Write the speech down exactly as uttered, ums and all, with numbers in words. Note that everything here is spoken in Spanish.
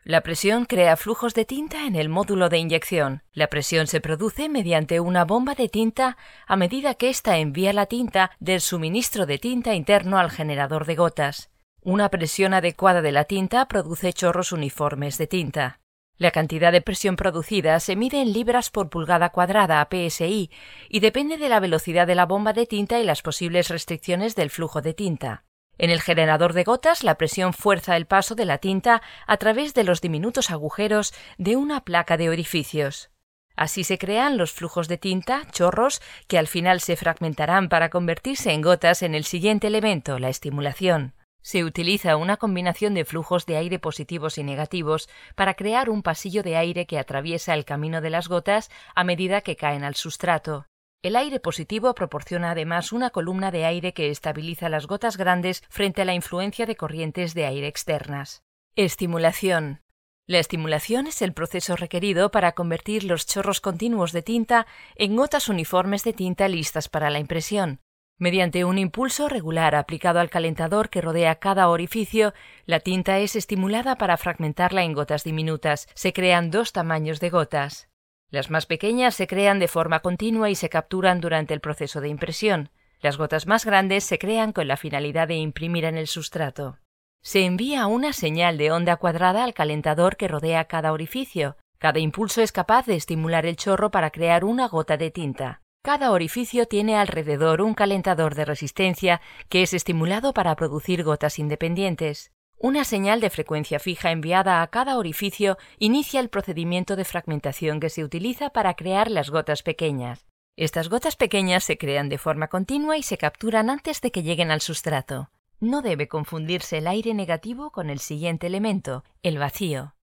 La presión crea flujos de tinta en el módulo de inyección. La presión se produce mediante una bomba de tinta a medida que ésta envía la tinta del suministro de tinta interno al generador de gotas. Una presión adecuada de la tinta produce chorros uniformes de tinta. La cantidad de presión producida se mide en libras por pulgada cuadrada, P S I, y depende de la velocidad de la bomba de tinta y las posibles restricciones del flujo de tinta. En el generador de gotas, la presión fuerza el paso de la tinta a través de los diminutos agujeros de una placa de orificios. Así se crean los flujos de tinta, chorros, que al final se fragmentarán para convertirse en gotas en el siguiente elemento, la estimulación. Se utiliza una combinación de flujos de aire positivos y negativos para crear un pasillo de aire que atraviesa el camino de las gotas a medida que caen al sustrato. El aire positivo proporciona además una columna de aire que estabiliza las gotas grandes frente a la influencia de corrientes de aire externas. Estimulación. La estimulación es el proceso requerido para convertir los chorros continuos de tinta en gotas uniformes de tinta listas para la impresión. Mediante un impulso regular aplicado al calentador que rodea cada orificio, la tinta es estimulada para fragmentarla en gotas diminutas. Se crean dos tamaños de gotas. Las más pequeñas se crean de forma continua y se capturan durante el proceso de impresión. Las gotas más grandes se crean con la finalidad de imprimir en el sustrato. Se envía una señal de onda cuadrada al calentador que rodea cada orificio. Cada impulso es capaz de estimular el chorro para crear una gota de tinta. Cada orificio tiene alrededor un calentador de resistencia que es estimulado para producir gotas independientes. Una señal de frecuencia fija enviada a cada orificio inicia el procedimiento de fragmentación que se utiliza para crear las gotas pequeñas. Estas gotas pequeñas se crean de forma continua y se capturan antes de que lleguen al sustrato. No debe confundirse el aire negativo con el siguiente elemento, el vacío.